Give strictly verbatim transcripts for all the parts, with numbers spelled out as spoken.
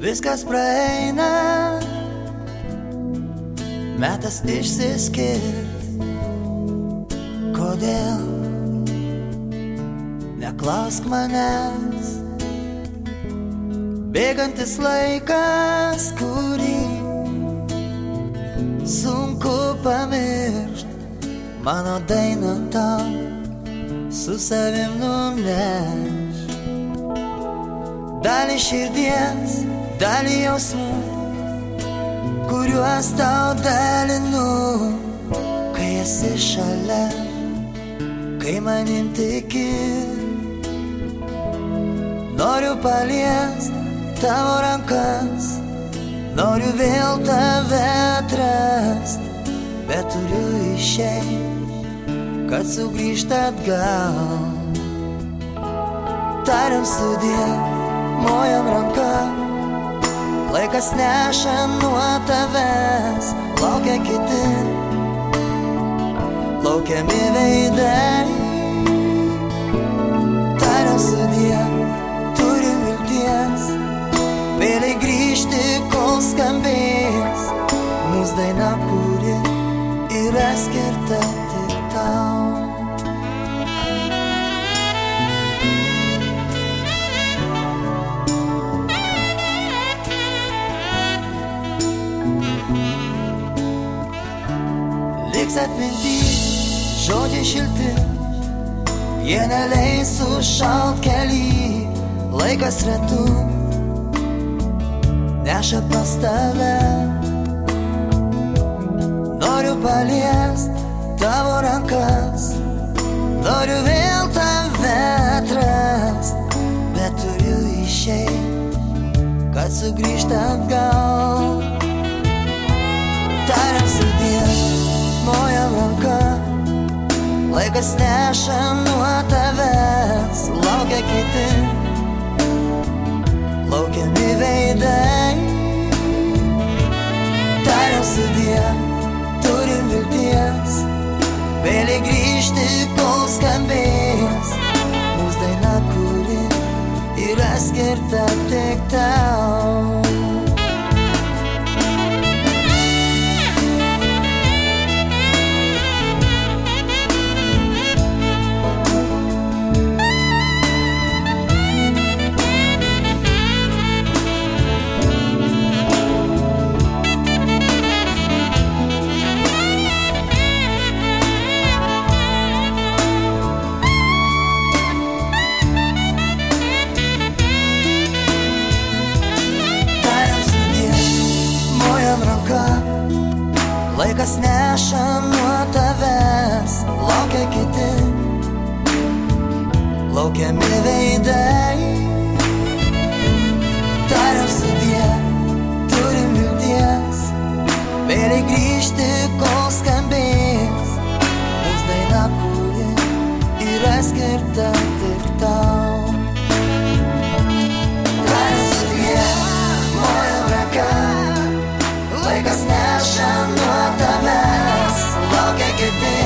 Viskas praeina, metas išsiskirt. Kodėl? Neklausk manęs. Bėgantis laikas, kurį sunku pamiršt. Mano daina tau su savim nuneš. Dalį širdies, dalį jausmų, kuriuos tau dalinu. Kai esi šalia, kai manim tiki, noriu paliest tavo rankas, noriu vėl tave atrast, bet turiu išeit, kad sugrįžt atgal. Tariam sudie, mojam ranka, laikas neša nuo tavęs, laukia kiti, laukiami veidai. Tariam sudie, turim vilties, vėliai grįžti, kol skambės mūsų daina, kuri yra skirta tik tau. Liks atminty žodžiai šilti, jie neleis sušalt kely. Laikas retu neša pas tave, noriu paliest tavo rankas, noriu vėl tave atrast, bet turiu išeit, kad sugrįžt atgal. Tariam sudie, mojam ranka, laikas neša nuo tavęs, laukia kiti, laukiami veidai. Tariam sudie, turim vilties, vėliai grįžti, kol skambės mūsų daina, kuri yra skirta tik tau. Laikas neša nuo tavęs, laukia kiti, laukiami veidai. Tariam sudie, turim vilties, vėliai grįžti, kol skambės mūsų daina, kuri yra skirta tik tau. Tariam sudie, mojam ranka, laikas neša nuo tavęs, laukia kiti,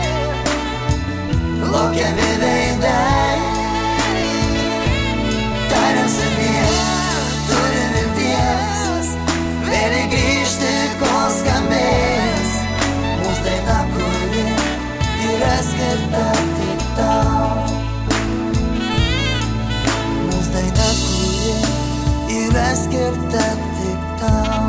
laukiami veidai. Tariam sudie, turim vilties, vėliai grįžti, kol skambės mūsų daina, kuri yra skirta tik tau. Mūsų daina, kuri yra skirta tik tau.